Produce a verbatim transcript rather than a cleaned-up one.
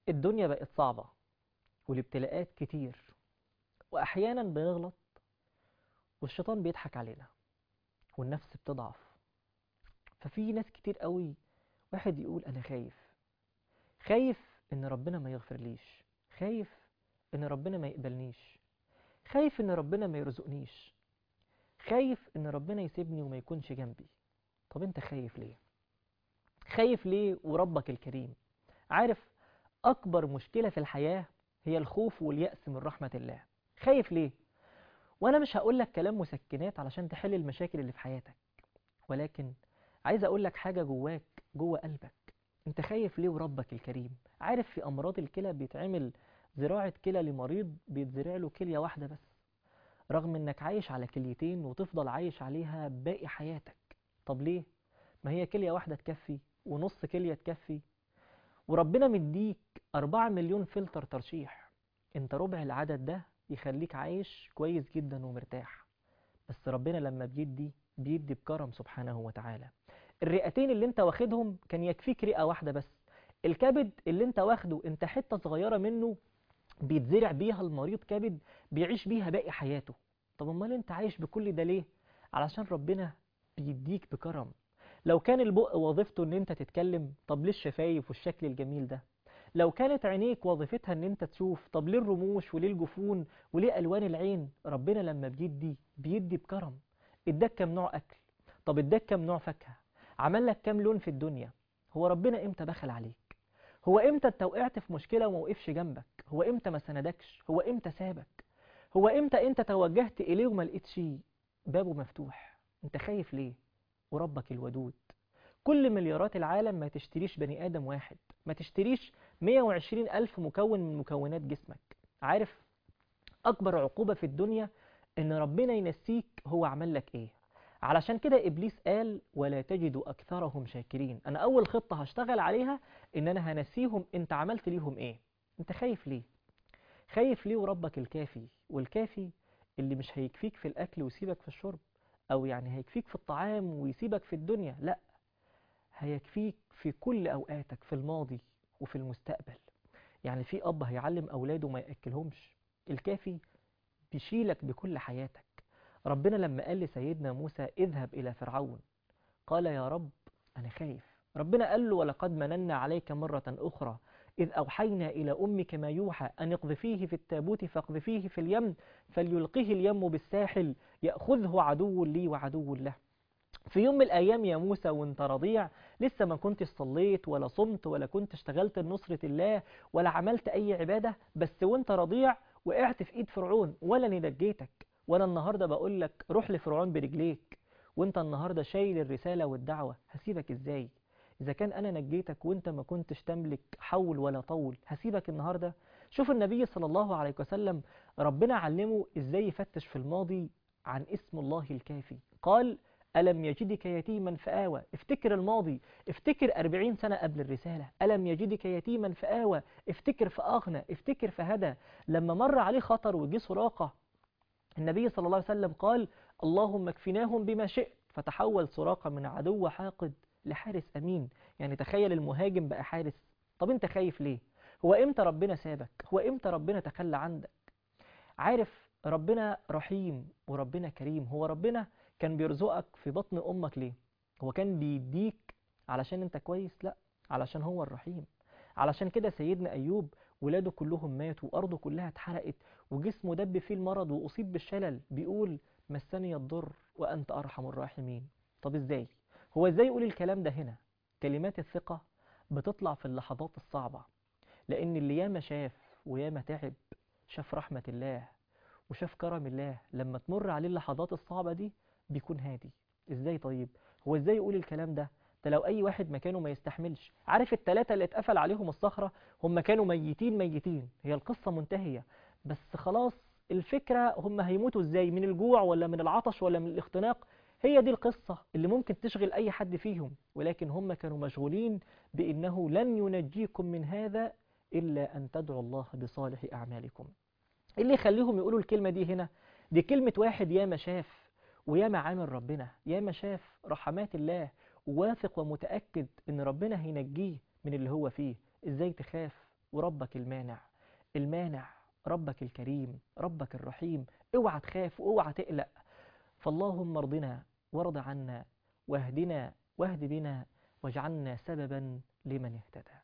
الدنيا بقت صعبة والابتلاءات كتير، وأحيانا بنغلط والشيطان بيضحك علينا والنفس بتضعف. ففي ناس كتير قوي، واحد يقول أنا خايف خايف إن ربنا ما يغفرليش، خايف إن ربنا ما يقبلنيش، خايف إن ربنا ما يرزقنيش، خايف إن ربنا يسيبني وما يكونش جنبي. طب أنت خايف ليه؟ خايف ليه وربك الكريم عارف أكبر مشكلة في الحياة هي الخوف واليأس من رحمة الله. خايف ليه؟ وانا مش هقول لك كلام مسكنات علشان تحل المشاكل اللي في حياتك، ولكن عايز اقول لك حاجه جواك، جوه قلبك. انت خايف ليه وربك الكريم عارف في امراض الكلى بيتعمل زراعه كلى لمريض بيتزرع له كليه واحده بس، رغم انك عايش على كليتين وتفضل عايش عليها باقي حياتك. طب ليه؟ ما هي كليه واحده تكفي ونص كليه تكفي، وربنا مديك أربعة مليون فلتر ترشيح. انت ربع العدد ده يخليك عايش كويس جدا ومرتاح. بس ربنا لما بيدي بيدي بكرم سبحانه وتعالى. الرئتين اللي انت واخدهم كان يكفيك رئة واحدة بس. الكبد اللي انت واخده انت حتة صغيرة منه بيتزرع بيها المريض كبد بيعيش بيها باقي حياته. طب امال انت عايش بكل ده ليه؟ علشان ربنا بيديك بكرم. لو كان البق وظيفته ان انت تتكلم، طب ليه الشفايف والشكل الجميل ده؟ لو كانت عينيك وظيفتها ان انت تشوف، طب ليه الرموش وليه الجفون وليه الوان العين؟ ربنا لما بيدي بيدي بكرم. اداك كام نوع اكل؟ طب اداك كام نوع فاكهه؟ عمل لك كام لون في الدنيا؟ هو ربنا امتى بخل عليك؟ هو امتى انت وقعت في مشكله وما وقفش جنبك؟ هو امتى ما سندكش؟ هو امتى سابك؟ هو امتى انت توجهت اليه وما لقيتش بابه مفتوح؟ انت خايف ليه وربك الودود؟ كل مليارات العالم ما تشتريش بني آدم واحد، ما تشتريش مية وعشرين ألف مكون من مكونات جسمك. عارف أكبر عقوبة في الدنيا إن ربنا ينسيك هو عمل لك إيه؟ علشان كده إبليس قال ولا تجد أكثرهم شاكرين. أنا أول خطة هشتغل عليها إن أنا هنسيهم أنت عملت ليهم إيه. أنت خايف ليه؟ خايف ليه وربك الكافي، والكافي اللي مش هيكفيك في الأكل ويسيبك في الشرب، أو يعني هيكفيك في الطعام ويسيبك في الدنيا. لا، هيكفيك في كل أوقاتك، في الماضي وفي المستقبل. يعني في أب هيعلم أولاده ما يأكلهمش، الكافي بيشيلك بكل حياتك. ربنا لما قال لسيدنا موسى اذهب إلى فرعون، قال يا رب أنا خايف. ربنا قال له ولقد مننا عليك مرة أخرى إذ أوحينا إلى أمك ما يوحى أن اقذفيه في التابوت فاقذفيه في اليم فليلقه اليم بالساحل يأخذه عدو لي وعدو له. في يوم من الأيام يا موسى وانت رضيع، لسه ما كنتش صليت ولا صمت ولا كنت اشتغلت لنصرة الله ولا عملت أي عبادة، بس وانت رضيع وقعت في إيد فرعون ولا نجيتك. وأنا النهاردة بقول لك روح لفرعون برجليك، وانت النهاردة شايل الرسالة والدعوة، هسيبك ازاي؟ إذا كان أنا نجيتك وانت ما كنتش تملك حول ولا طول، هسيبك النهاردة؟ شوف النبي صلى الله عليه وسلم ربنا علمه ازاي يفتش في الماضي عن اسم الله الكافي. قال ألم يجدك يتيما فآوى. افتكر الماضي، افتكر أربعين سنة قبل الرسالة. ألم يجدك يتيما فآوى، افتكر فأغنى، افتكر فهدى. لما مر عليه خطر وجي سراقة، النبي صلى الله عليه وسلم قال اللهم اكفناهم بما شئت، فتحول سراقة من عدو حاقد لحارس أمين. يعني تخيل المهاجم بقى حارس. طب انت خايف ليه؟ هو امتى ربنا سابك؟ هو امتى ربنا تخلى عنك؟ عارف ربنا رحيم وربنا كريم. هو ربنا كان بيرزقك في بطن أمك ليه؟ هو كان بيديك علشان انت كويس؟ لا، علشان هو الرحيم. علشان كده سيدنا أيوب ولاده كلهم ماتوا وأرضه كلها اتحرقت وجسمه دب فيه المرض وأصيب بالشلل، بيقول مسني الضر وأنت أرحم الراحمين. طب ازاي؟ هو ازاي يقول الكلام ده هنا؟ كلمات الثقة بتطلع في اللحظات الصعبة، لأن اللي ياما شاف وياما تعب شاف رحمة الله وشاف كرم الله، لما تمر عليه اللحظات الصعبة دي بيكون هادي. ازاي طيب؟ هو ازاي يقول الكلام ده؟ ده لو اي واحد مكانه ما يستحملش. عارف التلاتة اللي اتقفل عليهم الصخرة هم كانوا ميتين ميتين، هي القصة منتهية، بس خلاص الفكرة هم هيموتوا ازاي، من الجوع ولا من العطش ولا من الاختناق؟ هي دي القصة اللي ممكن تشغل اي حد فيهم، ولكن هم كانوا مشغولين بانه لن ينجيكم من هذا الا ان تدعوا الله بصالح اعمالكم. ايه اللي يخليهم يقولوا الكلمة دي هنا؟ دي كلمة واحد ياما شاف وياما عامل ربنا، ياما شاف رحمات الله وواثق ومتأكد ان ربنا هينجيه من اللي هو فيه. ازاي تخاف وربك المانع. المانع ربك الكريم، ربك الرحيم. اوعى تخاف واوعى تقلق. فاللهم ارضنا وارض عنا، واهدنا واهد بنا، واجعلنا سببا لمن اهتدى.